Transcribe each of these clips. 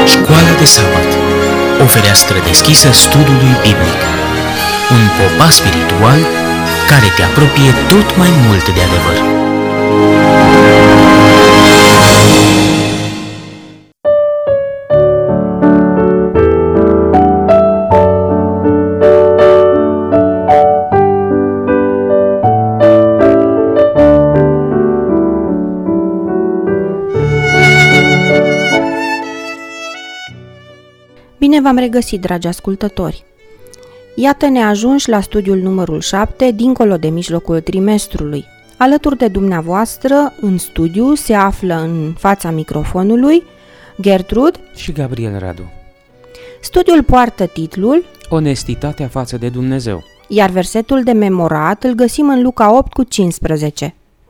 Școala de sabat, o fereastră deschisă studiului biblic, un popas spiritual care te apropie tot mai mult de adevăr. Bine v-am regăsit, dragi ascultători! Iată-ne ajunși la studiul numărul 7, dincolo de mijlocul trimestrului. Alături de dumneavoastră, în studiu, se află în fața microfonului Gertrud și Gabriel Radu. Studiul poartă titlul Onestitatea față de Dumnezeu. Iar versetul de memorat îl găsim în Luca 8:15.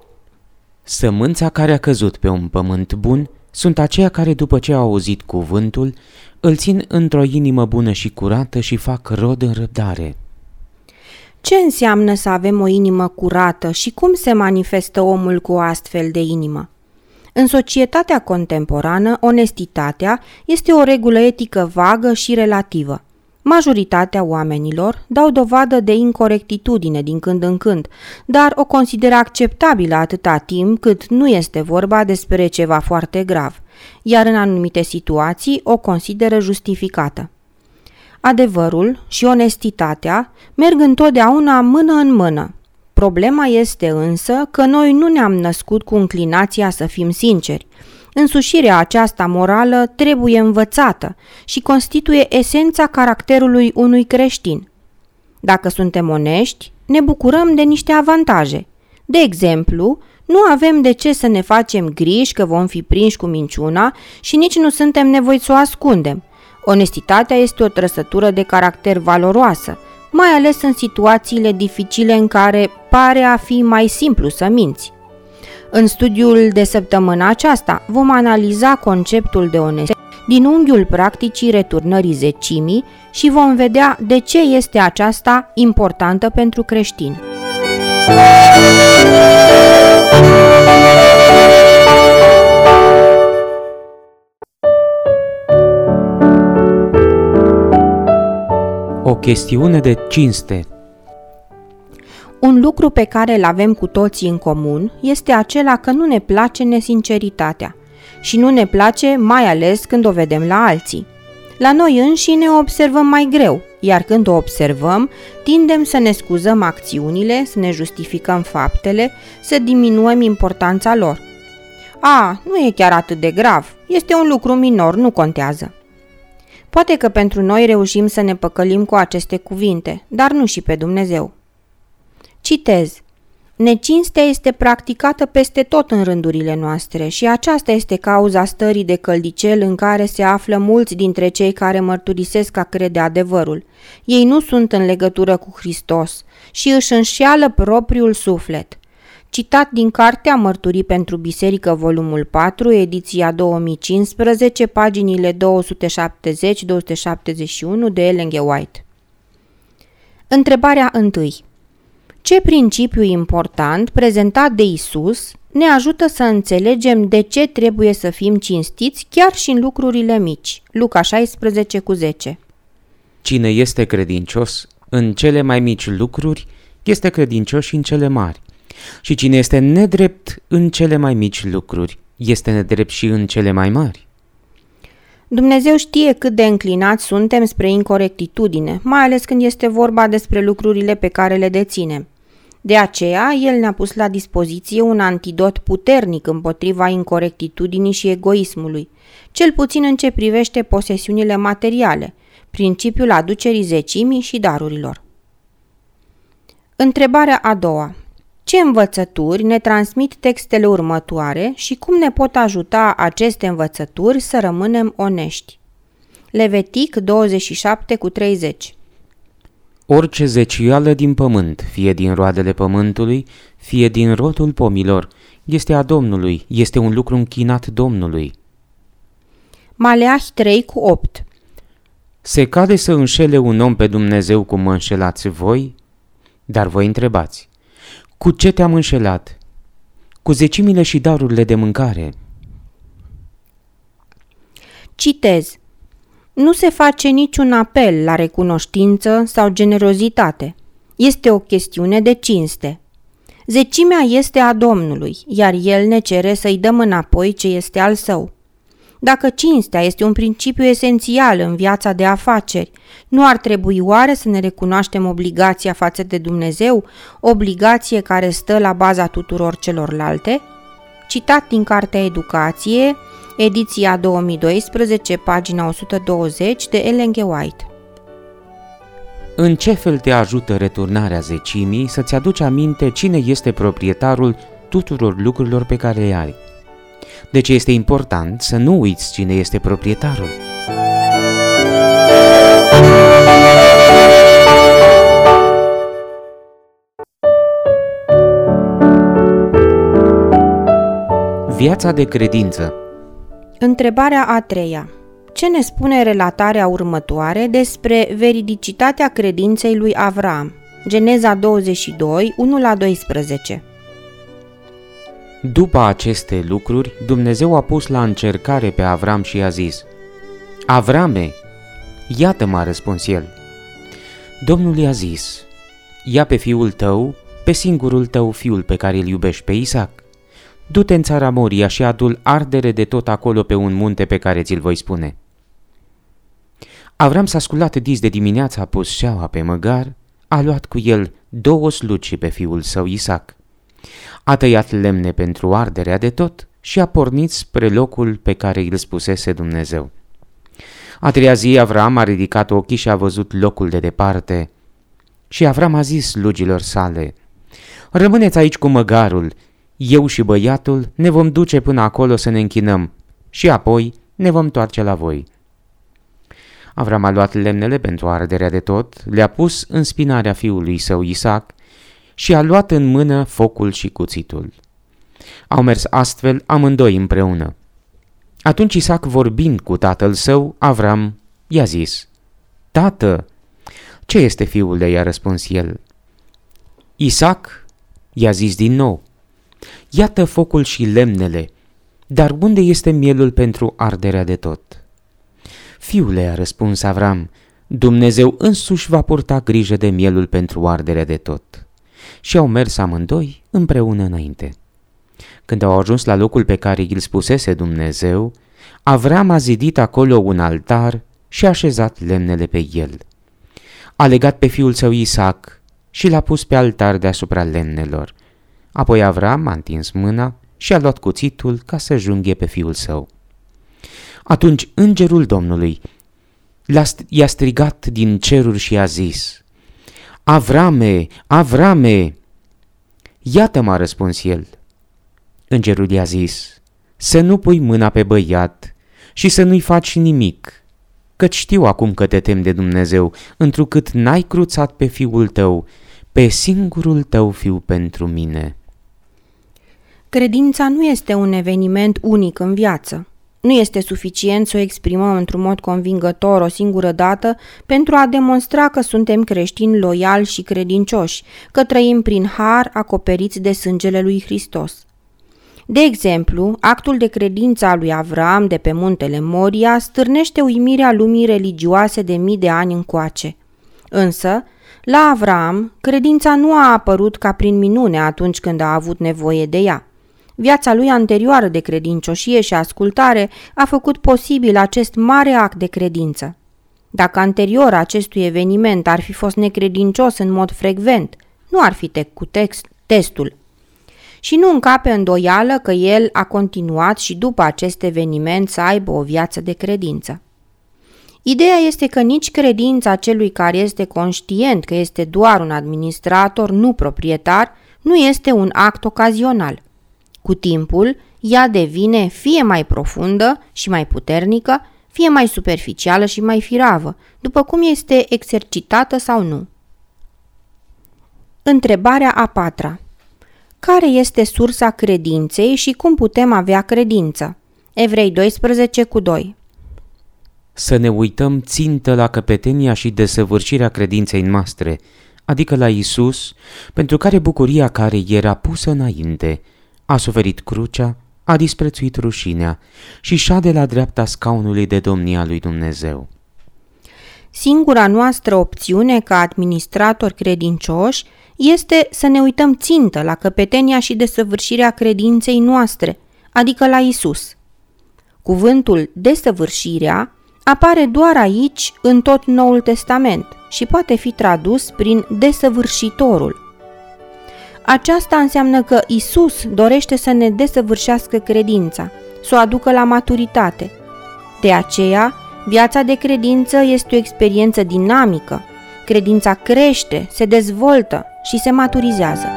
Sămânța care a căzut pe un pământ bun sunt aceia care, după ce au auzit cuvântul, îl țin într-o inimă bună și curată și fac rod în răbdare. Ce înseamnă să avem o inimă curată și cum se manifestă omul cu o astfel de inimă? În societatea contemporană, onestitatea este o regulă etică vagă și relativă. Majoritatea oamenilor dau dovadă de incorectitudine din când în când, dar o consideră acceptabilă atâta timp cât nu este vorba despre ceva foarte grav, iar în anumite situații o consideră justificată. Adevărul și onestitatea merg întotdeauna mână în mână. Problema este însă că noi nu ne-am născut cu înclinația să fim sinceri. Însușirea aceasta morală trebuie învățată și constituie esența caracterului unui creștin. Dacă suntem onești, ne bucurăm de niște avantaje. De exemplu, nu avem de ce să ne facem griji că vom fi prinși cu minciuna și nici nu suntem nevoiți să o ascundem. Onestitatea este o trăsătură de caracter valoroasă, mai ales în situațiile dificile în care pare a fi mai simplu să minți. În studiul de săptămâna aceasta vom analiza conceptul de onestie din unghiul practicii returnării zecimii și vom vedea de ce este aceasta importantă pentru creștini. O chestiune de cinste. Un lucru pe care îl avem cu toții în comun este acela că nu ne place nesinceritatea și nu ne place mai ales când o vedem la alții. La noi înșine o observăm mai greu, iar când o observăm, tindem să ne scuzăm acțiunile, să ne justificăm faptele, să diminuăm importanța lor. Nu e chiar atât de grav, este un lucru minor, nu contează. Poate că pentru noi reușim să ne păcălim cu aceste cuvinte, dar nu și pe Dumnezeu. Citez: Necinstea este practicată peste tot în rândurile noastre și aceasta este cauza stării de căldicel în care se află mulți dintre cei care mărturisesc că crede adevărul. Ei nu sunt în legătură cu Hristos și își înșeală propriul suflet. Citat din cartea Mărturii pentru Biserică, volumul 4, ediția 2015, paginile 270-271 de Ellen G. White. Întrebarea 1. Ce principiu important prezentat de Isus ne ajută să înțelegem de ce trebuie să fim cinstiți chiar și în lucrurile mici? Luca 16:10. Cine este credincios în cele mai mici lucruri, este credincios și în cele mari. Și cine este nedrept în cele mai mici lucruri, este nedrept și în cele mai mari. Dumnezeu știe cât de înclinați suntem spre incorectitudine, mai ales când este vorba despre lucrurile pe care le deținem. De aceea, El ne-a pus la dispoziție un antidot puternic împotriva incorectitudinii și egoismului, cel puțin în ce privește posesiunile materiale, principiul aducerii zecimii și darurilor. Întrebarea a doua. Ce învățături ne transmit textele următoare și cum ne pot ajuta aceste învățături să rămânem onești? Levitic 27:30. Orice zeciuială din pământ, fie din roadele pământului, fie din rodul pomilor, este a Domnului, este un lucru închinat Domnului. Maleahi 3:8. Se cade să înșele un om pe Dumnezeu cum mă înșelați voi? Dar voi întrebați: cu ce te-am înșelat? Cu zecimile și darurile de mâncare. Citez: Nu se face niciun apel la recunoștință sau generozitate. Este o chestiune de cinste. Zecimea este a Domnului, iar El ne cere să-i dăm înapoi ce este al Său. Dacă cinstea este un principiu esențial în viața de afaceri, nu ar trebui oare să ne recunoaștem obligația față de Dumnezeu, obligație care stă la baza tuturor celorlalte? Citat din Cartea Educație, ediția 2012, pagina 120 de Ellen G. White. În ce fel te ajută returnarea zecimii să-ți aduci aminte cine este proprietarul tuturor lucrurilor pe care le ai? De ce este important să nu uiți cine este proprietarul? Viața de credință. Întrebarea a treia. Ce ne spune relatarea următoare despre veridicitatea credinței lui Avram? Geneza 22, 1-12. După aceste lucruri, Dumnezeu a pus la încercare pe Avram și i-a zis: Avrame, iată-mă, a răspuns el. Domnul i-a zis: ia pe fiul tău, pe singurul tău fiul pe care îl iubești, pe Isaac. Du-te în țara Moria și adu-l ardere de tot acolo pe un munte pe care ți-l voi spune. Avram s-a sculat dis de dimineață, a pus șeaua pe măgar, a luat cu el 2 slugi pe fiul său Isaac. A tăiat lemne pentru arderea de tot și a pornit spre locul pe care îl spusese Dumnezeu. A treia zi Avram a ridicat ochii și a văzut locul de departe. Și Avram a zis slugilor sale: rămâneți aici cu măgarul, eu și băiatul ne vom duce până acolo să ne închinăm și apoi ne vom întoarce la voi. Avram a luat lemnele pentru arderea de tot, le-a pus în spinarea fiului său Isaac și a luat în mână focul și cuțitul. Au mers astfel amândoi împreună. Atunci Isaac, vorbind cu tatăl său, Avram i-a zis: Tată, ce este, fiule? I-a răspuns el. Isaac i-a zis din nou: iată focul și lemnele, dar unde este mielul pentru arderea de tot? Fiule, a răspuns Avram, Dumnezeu însuși va purta grijă de mielul pentru arderea de tot. Și au mers amândoi împreună înainte. Când au ajuns la locul pe care îl spusese Dumnezeu, Avram a zidit acolo un altar și a așezat lemnele pe el. A legat pe fiul său Isaac și l-a pus pe altar deasupra lemnelor. Apoi Avram a întins mâna și a luat cuțitul ca să junghe pe fiul său. Atunci îngerul Domnului i-a strigat din ceruri și a zis: Avrame, Avrame! Iată-mă, a răspuns el. Îngerul i-a zis: să nu pui mâna pe băiat și să nu-i faci nimic, căci știu acum că te temi de Dumnezeu, întrucât n-ai cruțat pe fiul tău, pe singurul tău fiu pentru mine. Credința nu este un eveniment unic în viață. Nu este suficient să o exprimăm într-un mod convingător o singură dată pentru a demonstra că suntem creștini loiali și credincioși, că trăim prin har acoperiți de sângele lui Hristos. De exemplu, actul de credință al lui Avram de pe muntele Moria stârnește uimirea lumii religioase de mii de ani încoace. Însă, la Avram, credința nu a apărut ca prin minune atunci când a avut nevoie de ea. Viața lui anterioară de credincioșie și ascultare a făcut posibil acest mare act de credință. Dacă anterior acestui eveniment ar fi fost necredincios în mod frecvent, nu ar fi trecut testul. Și nu încape îndoială că el a continuat și după acest eveniment să aibă o viață de credință. Ideea este că nici credința celui care este conștient că este doar un administrator, nu proprietar, nu este un act ocazional. Cu timpul, ea devine fie mai profundă și mai puternică, fie mai superficială și mai firavă, după cum este exercitată sau nu. Întrebarea a patra. Care este sursa credinței și cum putem avea credință? Evrei 12:2. Să ne uităm țintă la căpetenia și desăvârșirea credinței noastre, adică la Iisus, pentru care bucuria care era pusă înainte a suferit crucea, a disprețuit rușinea și șade la dreapta scaunului de domnia lui Dumnezeu. Singura noastră opțiune ca administratori credincioși este să ne uităm țintă la căpetenia și desăvârșirea credinței noastre, adică la Isus. Cuvântul desăvârșirea apare doar aici în tot Noul Testament și poate fi tradus prin desăvârșitorul. Aceasta înseamnă că Isus dorește să ne desăvârșească credința, să o aducă la maturitate. De aceea, viața de credință este o experiență dinamică. Credința crește, se dezvoltă și se maturizează.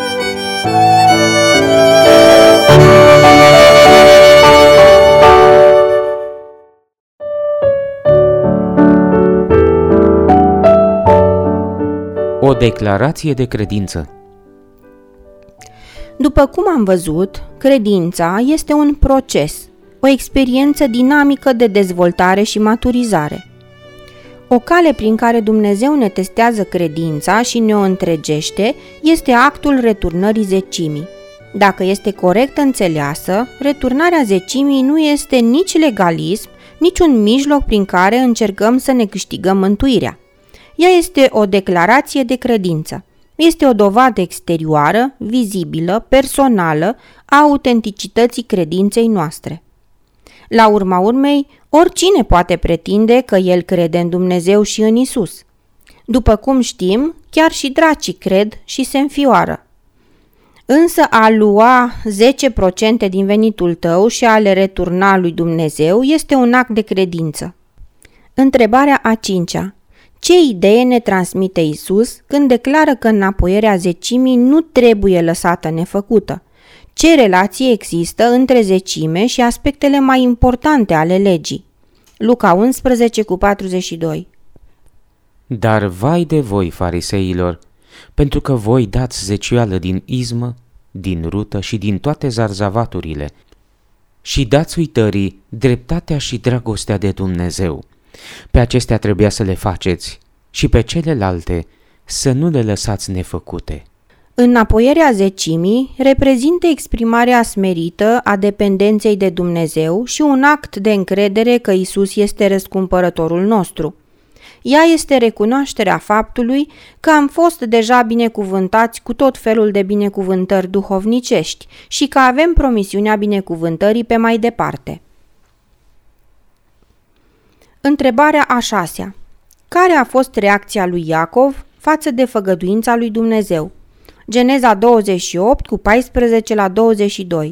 O declarație de credință. După cum am văzut, credința este un proces, o experiență dinamică de dezvoltare și maturizare. O cale prin care Dumnezeu ne testează credința și ne o întregește este actul returnării zecimii. Dacă este corect înțeleasă, returnarea zecimii nu este nici legalism, nici un mijloc prin care încercăm să ne câștigăm mântuirea. Ea este o declarație de credință. Este o dovadă exterioară, vizibilă, personală a autenticității credinței noastre. La urma urmei, oricine poate pretinde că el crede în Dumnezeu și în Isus. După cum știm, chiar și dracii cred și se înfioară. Însă a lua 10% din venitul tău și a le returna lui Dumnezeu este un act de credință. Întrebarea a 5-a. Ce idee ne transmite Isus când declară că înapoierea zecimii nu trebuie lăsată nefăcută? Ce relație există între zecime și aspectele mai importante ale legii? Luca 11:42. Dar vai de voi, fariseilor, pentru că voi dați zeciuială din izmă, din rută și din toate zarzavaturile și dați uitării dreptatea și dragostea de Dumnezeu. Pe acestea trebuia să le faceți și pe celelalte să nu le lăsați nefăcute. Înapoierea zecimii reprezintă exprimarea smerită a dependenței de Dumnezeu și un act de încredere că Isus este răscumpărătorul nostru. Ea este recunoașterea faptului că am fost deja binecuvântați cu tot felul de binecuvântări duhovnicești și că avem promisiunea binecuvântării pe mai departe. Întrebarea a 6-a. Care a fost reacția lui Iacov față de făgăduința lui Dumnezeu? Geneza 28:14-22.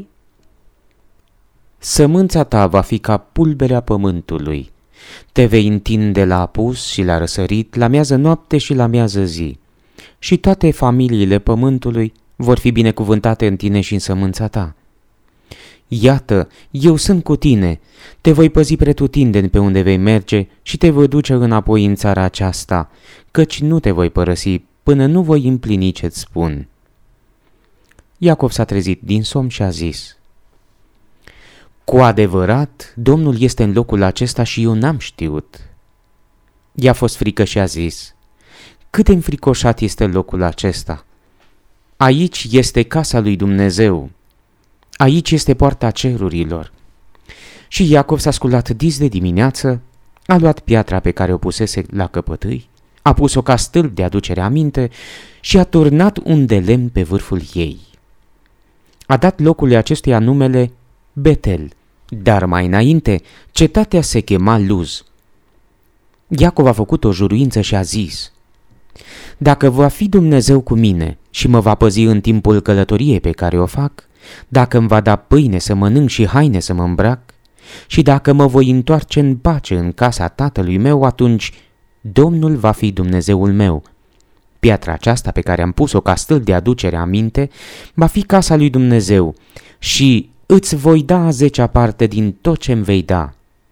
Sămânța ta va fi ca pulberea pământului. Te vei întinde la apus și la răsărit, la miază noapte și la miază zi. Și toate familiile pământului vor fi binecuvântate în tine și în sămânța ta. Iată, eu sunt cu tine, te voi păzi pretutindeni pe unde vei merge și te voi duce înapoi în țara aceasta, căci nu te voi părăsi până nu voi împlini ce-ți spun. Iacov s-a trezit din somn și a zis: Cu adevărat, Domnul este în locul acesta și eu n-am știut. I-a fost frică și a zis: Cât de înfricoșat este locul acesta! Aici este casa lui Dumnezeu. Aici este poarta cerurilor. Și Iacov s-a sculat dis de dimineață, a luat piatra pe care o pusese la căpătâi, a pus-o ca stâlp de aducere aminte și a turnat un de lemn pe vârful ei. A dat locului acestuia numele Betel, dar mai înainte cetatea se chema Luz. Iacov a făcut o juruință și a zis: Dacă va fi Dumnezeu cu mine și mă va păzi în timpul călătoriei pe care o fac, dacă îmi va da pâine să mănânc și haine să mă îmbrac, și dacă mă voi întoarce în pace în casa tatălui meu, atunci Domnul va fi Dumnezeul meu. Piatra aceasta pe care am pus-o ca stâlp de aducere aminte va fi casa lui Dumnezeu și îți voi da a 10-a parte din tot ce-mi vei da.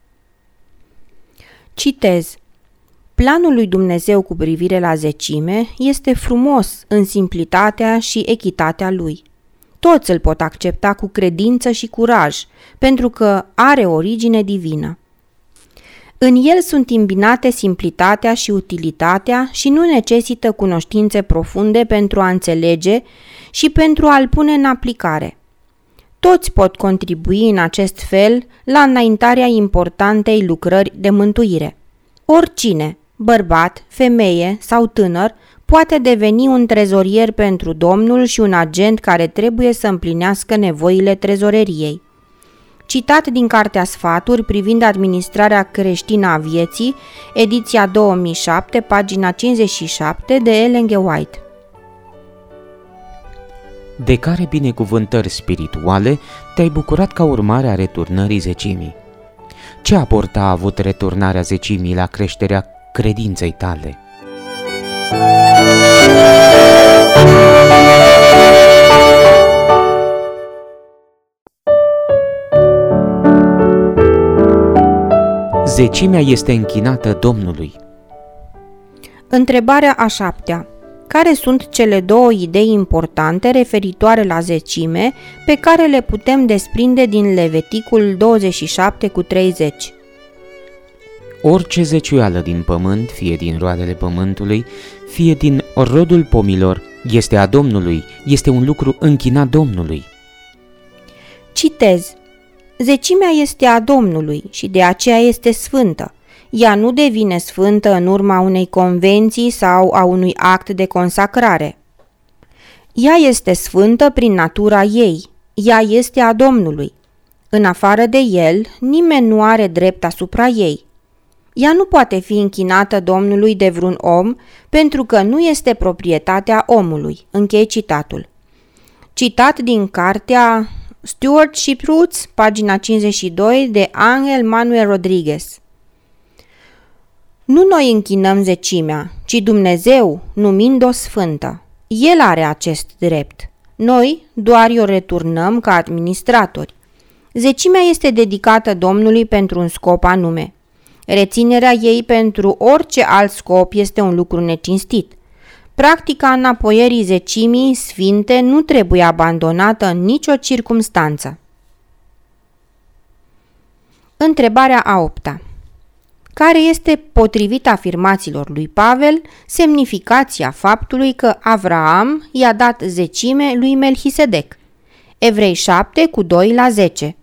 Citez. Planul lui Dumnezeu cu privire la zecime este frumos în simplitatea și echitatea lui. Toți îl pot accepta cu credință și curaj, pentru că are origine divină. În el sunt îmbinate simplitatea și utilitatea și nu necesită cunoștințe profunde pentru a înțelege și pentru a-l pune în aplicare. Toți pot contribui în acest fel la înaintarea importantei lucrări de mântuire. Oricine, bărbat, femeie sau tânăr, poate deveni un trezorier pentru Domnul și un agent care trebuie să împlinească nevoile trezoreriei. Citat din Cartea Sfaturi privind administrarea creștină a vieții, ediția 2007, pagina 57, de Ellen G. White. De care binecuvântări spirituale te-ai bucurat ca urmare a returnării zecimii? Ce aport a avut returnarea zecimii la creșterea credinței tale? Zecimea este închinată Domnului. Întrebarea a 7-a. Care sunt cele două idei importante referitoare la zecime pe care le putem desprinde din Leviticul 27:30? Orice zeciuială din pământ, fie din roadele pământului, fie din rodul pomilor, este a Domnului, este un lucru închinat Domnului. Citez. Zecimea este a Domnului și de aceea este sfântă. Ea nu devine sfântă în urma unei convenții sau a unui act de consacrare. Ea este sfântă prin natura ei. Ea este a Domnului. În afară de el, nimeni nu are drept asupra ei. Ea nu poate fi închinată Domnului de vreun om pentru că nu este proprietatea omului. Închei citatul. Citat din cartea Stewardship Roots, pagina 52, de Ángel Manuel Rodriguez. Nu noi închinăm zecimea, ci Dumnezeu, numind-o sfântă. El are acest drept. Noi doar o returnăm ca administratori. Zecimea este dedicată Domnului pentru un scop anume. Reținerea ei pentru orice alt scop este un lucru necinstit. Practica înapoierii zecimii sfinte nu trebuie abandonată în nicio circumstanță. Întrebarea a 8-a. Care este, potrivit afirmațiilor lui Pavel, semnificația faptului că Avraam i-a dat zecime lui Melchisedec? Evrei 7:2-10.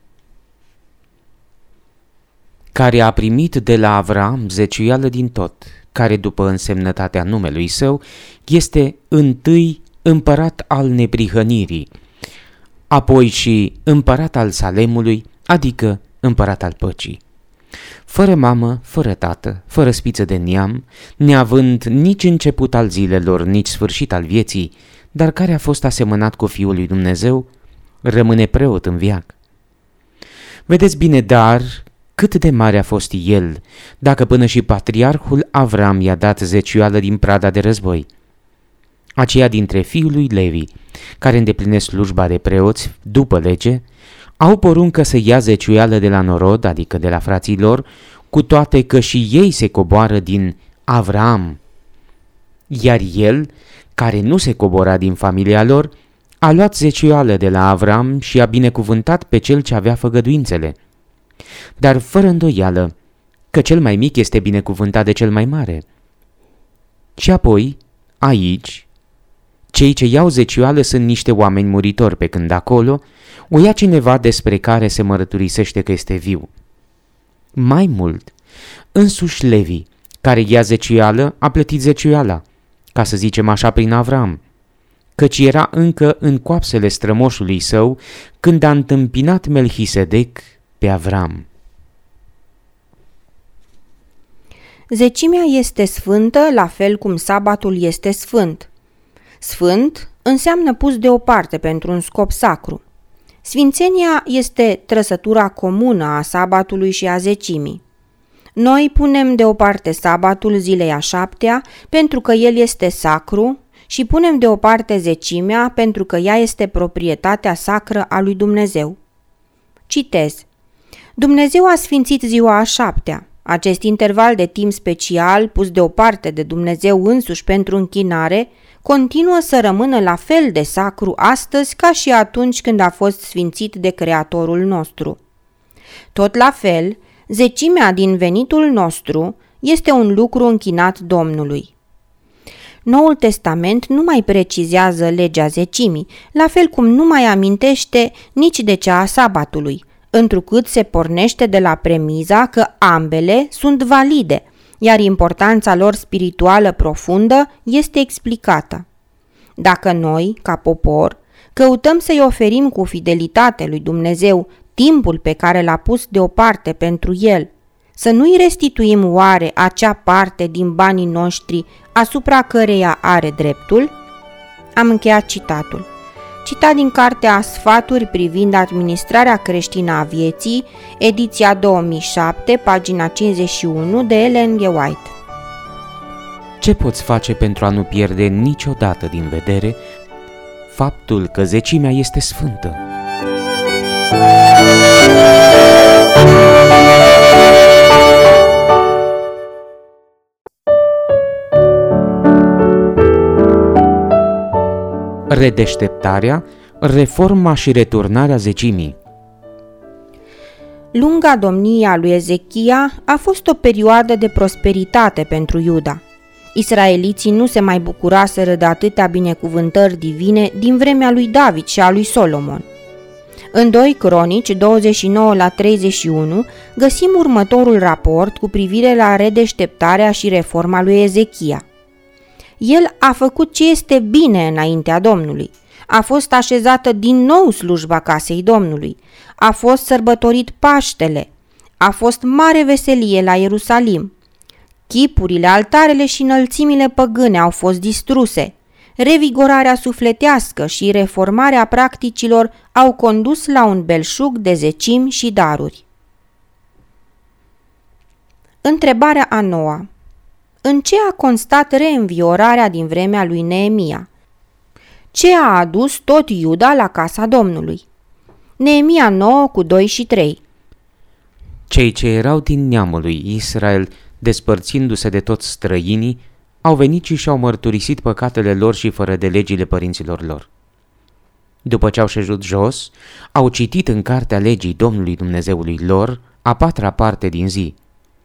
Care a primit de la Avraam zeciuială din tot, care după însemnătatea numelui său este întâi împărat al neprihănirii, apoi și împărat al Salemului, adică împărat al păcii. Fără mamă, fără tată, fără spiță de neam, neavând nici început al zilelor, nici sfârșit al vieții, dar care a fost asemănat cu Fiul lui Dumnezeu, rămâne preot în veac. Vedeți bine, dar, cât de mare a fost el, dacă până și patriarhul Avram i-a dat zeciuială din prada de război. Aceia dintre fiul lui Levi, care îndeplinesc slujba de preoți după lege, au poruncă să ia zeciuială de la norod, adică de la frații lor, cu toate că și ei se coboară din Avram. Iar el, care nu se cobora din familia lor, a luat zeciuială de la Avram și a binecuvântat pe cel ce avea făgăduințele. Dar fără îndoială că cel mai mic este binecuvântat de cel mai mare. Și apoi, aici, cei ce iau zeciuială sunt niște oameni muritori, pe când acolo o ia cineva despre care se mărturisește că este viu. Mai mult, însuși Levi, care ia zeciuială, a plătit zeciuiala, ca să zicem așa prin Avram, căci era încă în coapsele strămoșului său când a întâmpinat Melchisedec pe Avram. Zecimea este sfântă la fel cum sabatul este sfânt. Sfânt înseamnă pus deoparte pentru un scop sacru. Sfințenia este trăsătura comună a sabatului și a zecimii. Noi punem deoparte sabatul zilei a 7-a pentru că el este sacru și punem deoparte zecimea pentru că ea este proprietatea sacră a lui Dumnezeu. Citez. Dumnezeu a sfințit ziua a 7-a. Acest interval de timp special, pus deoparte de Dumnezeu însuși pentru închinare, continuă să rămână la fel de sacru astăzi ca și atunci când a fost sfințit de Creatorul nostru. Tot la fel, zecimea din venitul nostru este un lucru închinat Domnului. Noul Testament nu mai precizează legea zecimii, la fel cum nu mai amintește nici de cea a sabatului, întrucât se pornește de la premiza că ambele sunt valide, iar importanța lor spirituală profundă este explicată. Dacă noi, ca popor, căutăm să-i oferim cu fidelitate lui Dumnezeu timpul pe care l-a pus deoparte pentru el, să nu-i restituim oare acea parte din banii noștri asupra căreia are dreptul? Am încheiat citatul. Citat din cartea Sfaturi privind administrarea creștină a vieții, ediția 2007, pagina 51, de Ellen G. White. Ce poți face pentru a nu pierde niciodată din vedere faptul că zecimea este sfântă? Redeșteptarea, reforma și returnarea zecimii. Lunga domnie a lui Ezechia a fost o perioadă de prosperitate pentru Iuda. Israeliții nu se mai bucuraseră de atâtea binecuvântări divine din vremea lui David și a lui Solomon. În 2 Cronici 29-31 găsim următorul raport cu privire la redeșteptarea și reforma lui Ezechia. El a făcut ce este bine înaintea Domnului. A fost așezată din nou slujba casei Domnului. A fost sărbătorit Paștele. A fost mare veselie la Ierusalim. Chipurile, altarele și înălțimile păgâne au fost distruse. Revigorarea sufletească și reformarea practicilor au condus la un belșug de zecimi și daruri. Întrebarea a noua. În ce a constat reînviorarea din vremea lui Neemia? Ce a adus tot Iuda la casa Domnului? Neemia 9 cu 2 și 3. Cei ce erau din neamul lui Israel, despărțindu-se de toți străinii, au venit și și-au mărturisit păcatele lor și fără de legile părinților lor. După ce au șezut jos, au citit în cartea legii Domnului Dumnezeului lor a 4-a parte din zi,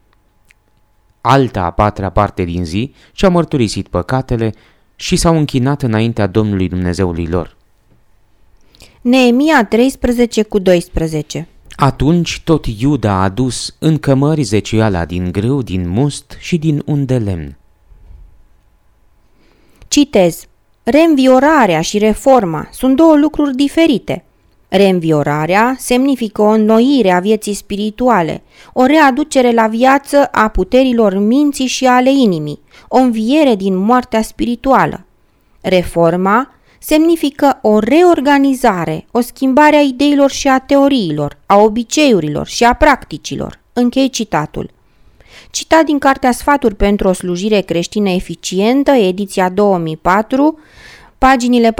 alta a 4-a parte din zi și-au mărturisit păcatele și s-au închinat înaintea Domnului Dumnezeului lor. Neemia 13 cu 12. Atunci tot Iuda a adus în cămări zeciuiala din grâu, din must și din un de lemn. Citez. Reînviorarea și reforma sunt două lucruri diferite. Reînviorarea semnifică o înnoire a vieții spirituale, o readucere la viață a puterilor minții și ale inimii, o înviere din moartea spirituală. Reforma semnifică o reorganizare, o schimbare a ideilor și a teoriilor, a obiceiurilor și a practicilor. Închei citatul. Citat din cartea Sfaturi pentru o slujire creștină eficientă, ediția 2004, paginile 45-46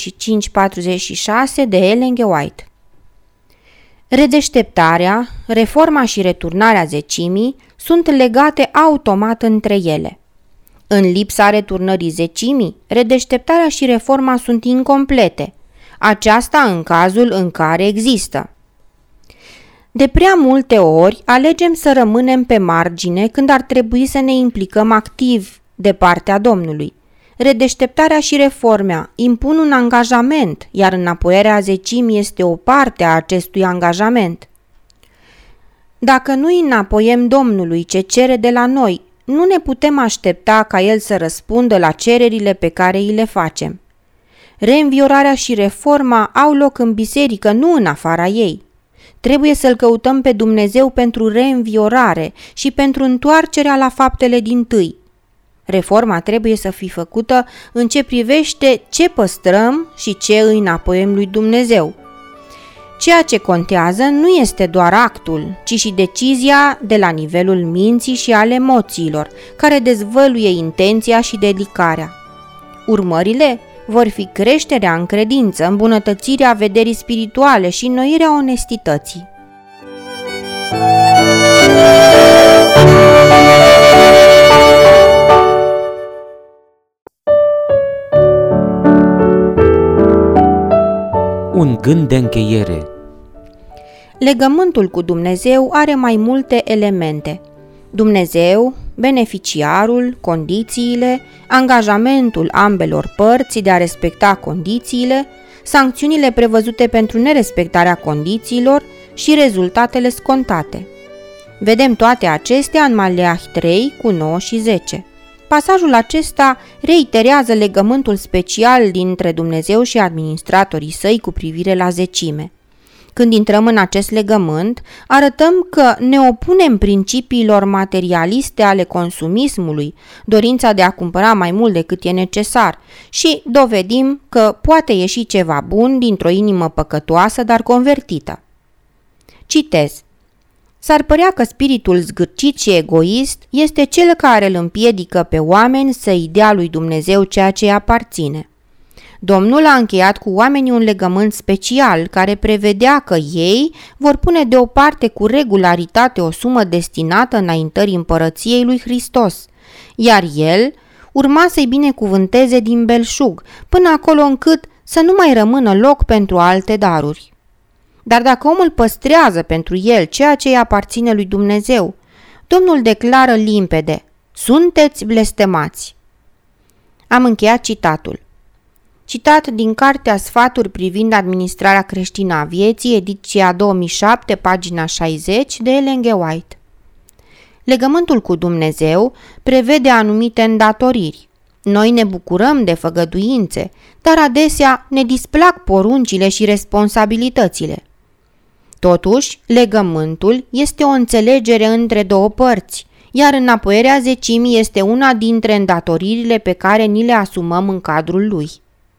de Ellen G. White. Redeșteptarea, reforma și returnarea zecimii sunt legate automat între ele. În lipsa returnării zecimii, redeșteptarea și reforma sunt incomplete, aceasta în cazul în care există. De prea multe ori alegem să rămânem pe margine când ar trebui să ne implicăm activ de partea Domnului. Redeșteptarea și reforma impun un angajament, iar înapoierea zecimii este o parte a acestui angajament. Dacă nu îi înapoiem Domnului ce cere de la noi, nu ne putem aștepta ca El să răspundă la cererile pe care îi le facem. Reînviorarea și reforma au loc în biserică, nu în afara ei. Trebuie să-L căutăm pe Dumnezeu pentru reînviorare și pentru întoarcerea la faptele dintâi. Reforma trebuie să fie făcută în ce privește ce păstrăm și ce îi înapoiem lui Dumnezeu. Ceea ce contează nu este doar actul, ci și decizia de la nivelul minții și al emoțiilor, care dezvăluie intenția și dedicarea. Urmările vor fi creșterea în credință, îmbunătățirea vederii spirituale și înnoirea onestității. Un gând de încheiere. Legământul cu Dumnezeu are mai multe elemente. Dumnezeu, beneficiarul, condițiile, angajamentul ambelor părți de a respecta condițiile, sancțiunile prevăzute pentru nerespectarea condițiilor și rezultatele scontate. Vedem toate acestea în Maleahi 3 cu 9 și 10. Pasajul acesta reiterează legământul special dintre Dumnezeu și administratorii săi cu privire la zecime. Când intrăm în acest legământ, arătăm că ne opunem principiilor materialiste ale consumismului, dorința de a cumpăra mai mult decât e necesar, și dovedim că poate ieși ceva bun dintr-o inimă păcătoasă, dar convertită. Citez. S-ar părea că spiritul zgârcit și egoist este cel care îl împiedică pe oameni să-i dea lui Dumnezeu ceea ce îi aparține. Domnul a încheiat cu oamenii un legământ special care prevedea că ei vor pune deoparte cu regularitate o sumă destinată înaintării împărăției lui Hristos, iar el urma să-i binecuvânteze din belșug, până acolo încât să nu mai rămână loc pentru alte daruri. Dar dacă omul păstrează pentru el ceea ce îi aparține lui Dumnezeu, Domnul declară limpede: sunteți blestemați. Am încheiat citatul. Citat din Cartea Sfaturi privind administrarea creștină a vieții, ediția 2007, pagina 60, de Ellen G. White. Legământul cu Dumnezeu prevede anumite îndatoriri. Noi ne bucurăm de făgăduințe, dar adesea ne displac poruncile și responsabilitățile. Totuși, legământul este o înțelegere între două părți, iar înapoierea zecimii este una dintre îndatoririle pe care ni le asumăm în cadrul lui.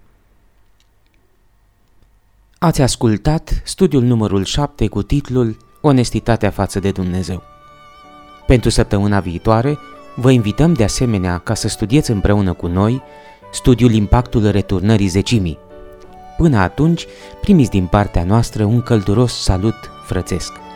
Ați ascultat studiul numărul 7 cu titlul Onestitatea față de Dumnezeu. Pentru săptămâna viitoare, vă invităm de asemenea ca să studiați împreună cu noi studiul Impactul returnării zecimii. Până atunci, primiți din partea noastră un călduros salut frățesc.